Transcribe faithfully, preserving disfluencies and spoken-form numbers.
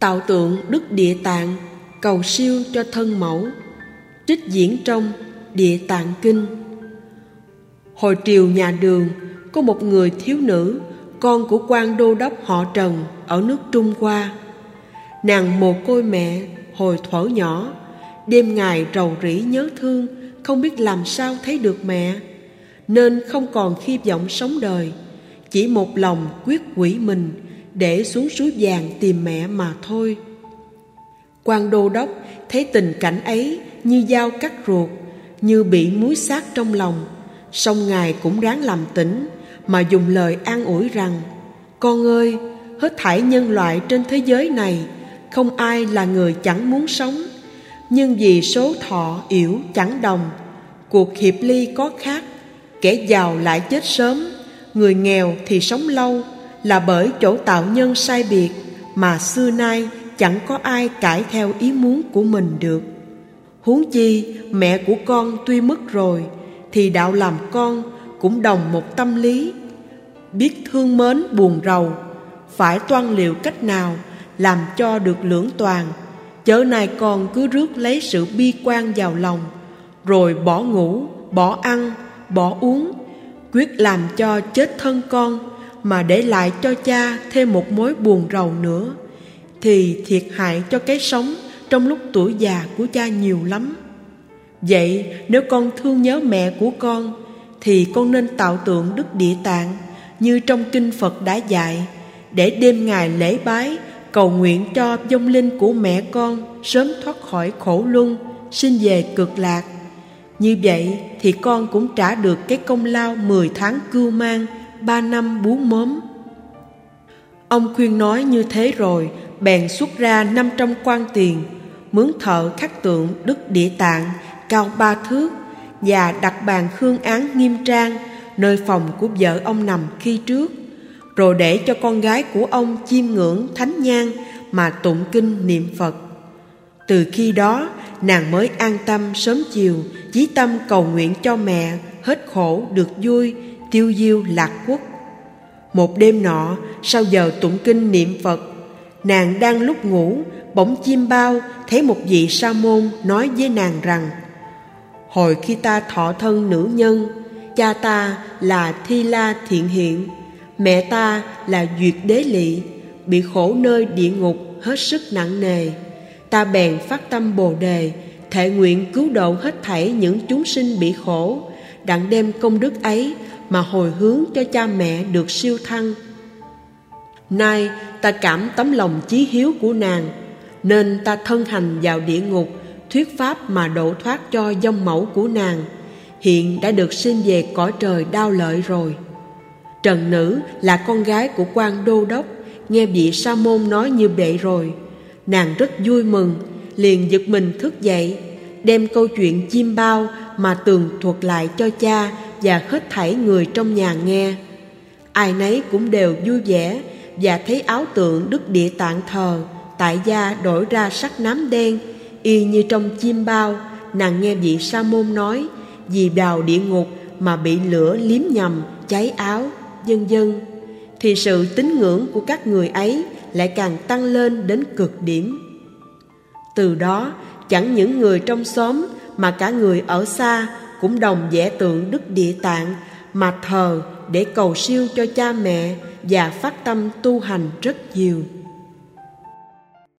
Tạo tượng Đức Địa Tạng cầu siêu cho thân mẫu. Trích diễn trong Địa Tạng Kinh. Hồi triều nhà Đường, có một người thiếu nữ, con của quan đô đốc họ Trần ở nước Trung Hoa. Nàng mồ côi mẹ hồi thuở nhỏ, đêm ngày rầu rĩ nhớ thương, không biết làm sao thấy được mẹ, nên không còn hy vọng sống đời, chỉ một lòng quyết quỷ mình để xuống suối vàng tìm mẹ mà thôi. Quan đô đốc thấy tình cảnh ấy như dao cắt ruột, như bị muối xát trong lòng, song ngài cũng ráng làm tỉnh mà dùng lời an ủi rằng: con ơi, hết thảy nhân loại trên thế giới này không ai là người chẳng muốn sống, nhưng vì số thọ yểu chẳng đồng, cuộc hiệp ly có khác, kẻ giàu lại chết sớm, người nghèo thì sống lâu, là bởi chỗ tạo nhân sai biệt mà xưa nay chẳng có ai cải theo ý muốn của mình được. Huống chi mẹ của con tuy mất rồi, thì đạo làm con cũng đồng một tâm lý, biết thương mến buồn rầu, phải toan liệu cách nào làm cho được lưỡng toàn. Chớ nay con cứ rước lấy sự bi quan vào lòng, rồi bỏ ngủ, bỏ ăn, bỏ uống, quyết làm cho chết thân con, mà để lại cho cha thêm một mối buồn rầu nữa, thì thiệt hại cho cái sống trong lúc tuổi già của cha nhiều lắm. Vậy nếu con thương nhớ mẹ của con, thì con nên tạo tượng Đức Địa Tạng như trong kinh Phật đã dạy, để đêm ngày lễ bái, cầu nguyện cho vong linh của mẹ con sớm thoát khỏi khổ luân, sinh về cực lạc. Như vậy thì con cũng trả được cái công lao mười tháng cưu mang, ba năm bú mớm. Ông khuyên nói như thế rồi, bèn xuất ra năm trăm quan tiền, mướn thợ khắc tượng Đức Địa Tạng cao ba thước, và đặt bàn hương án nghiêm trang nơi phòng của vợ ông nằm khi trước, rồi để cho con gái của ông chiêm ngưỡng thánh nhang mà tụng kinh niệm Phật. Từ khi đó nàng mới an tâm sớm chiều chí tâm cầu nguyện cho mẹ hết khổ được vui, tiêu diêu lạc quốc. Một đêm nọ, sau giờ tụng kinh niệm Phật, nàng đang lúc ngủ, bỗng chim bao thấy một vị sa môn nói với nàng rằng: hồi khi ta thọ thân nữ nhân, cha ta là Thi La Thiện Hiện, mẹ ta là Duyệt Đế Lị, bị khổ nơi địa ngục hết sức nặng nề. Ta bèn phát tâm Bồ Đề, thệ nguyện cứu độ hết thảy những chúng sinh bị khổ, đặng đem công đức ấy mà hồi hướng cho cha mẹ được siêu thăng. Nay ta cảm tấm lòng chí hiếu của nàng, nên ta thân hành vào địa ngục, thuyết pháp mà độ thoát cho vong mẫu của nàng, hiện đã được sinh về cõi trời đao lợi rồi. Trần nữ là con gái của quan đô đốc, nghe vị sa môn nói như vậy rồi, nàng rất vui mừng, liền giật mình thức dậy, đem câu chuyện chim bao mà tường thuật lại cho cha và hết thảy người trong nhà nghe. Ai nấy cũng đều vui vẻ, và thấy áo tượng Đức Địa Tạng thờ tại gia đổi ra sắc nám đen, y như trong chim bao. Nàng nghe vị sa môn nói vì vào địa ngục mà bị lửa liếm nhầm, cháy áo, vân vân, thì sự tín ngưỡng của các người ấy lại càng tăng lên đến cực điểm. Từ đó chẳng những người trong xóm mà cả người ở xa cũng đồng vẽ tượng Đức Địa Tạng mà thờ để cầu siêu cho cha mẹ, và phát tâm tu hành rất nhiều.